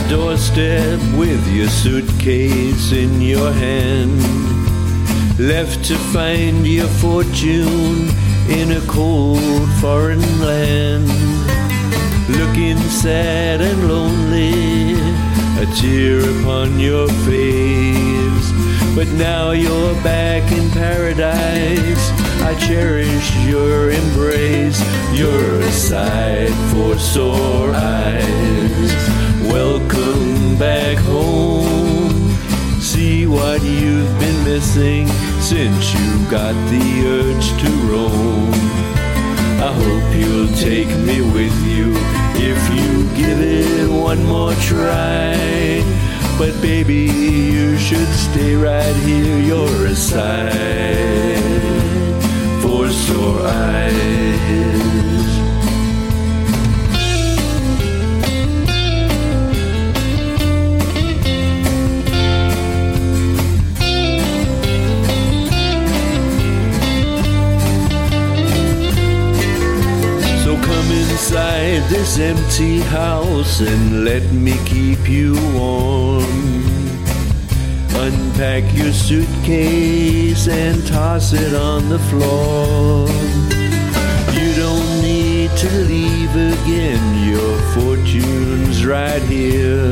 doorstep with your suitcase in your hand, left to find your fortune in a cold foreign land, looking sad and lonely, a tear upon your face. But now you're back in paradise, I cherish your embrace. You're a sight for sore eyes. Welcome back home. See what you've been missing since you got the urge to roam. I hope you'll take me with you if you give it one more try. But baby, you should stay right here. You're a sight for sore eyes. Inside this empty house and let me keep you warm. Unpack your suitcase and toss it on the floor. You don't need to leave again, your fortune's right here.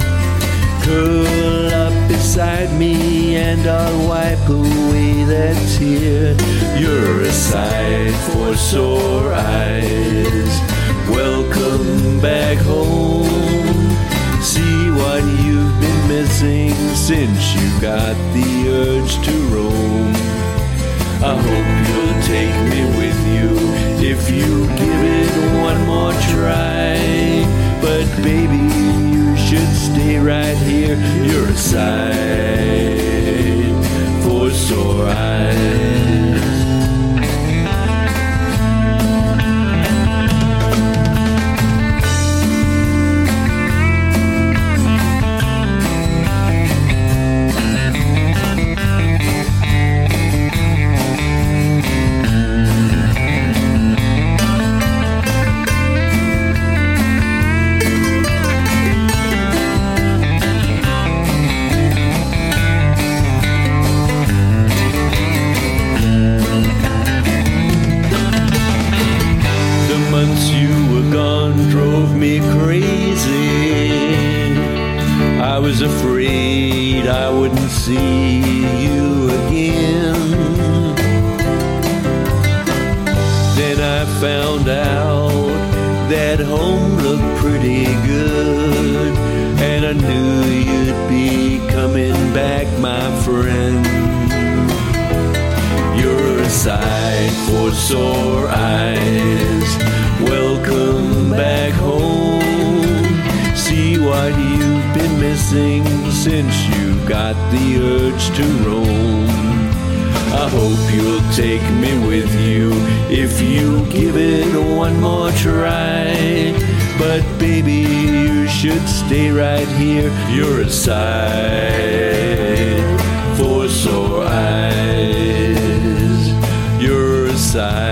Curl up beside me and I'll wipe away that tear. You're a sight for sore eyes. Welcome back home. See what you've been missing since you got the urge to roam. I hope you'll take me with you if you give it one more try. But baby, you should stay right here. You're a sight for sore eyes. Drove me crazy. I was afraid I wouldn't see you again. Then I found out that home looked pretty good, and I knew you'd be coming back, my friend. You're a sight for sore eyes. Welcome back home. See what you've been missing since you got the urge to roam. I hope you'll take me with you if you give it one more try. But baby, you should stay right here. You're a sight for sore eyes. You're a sight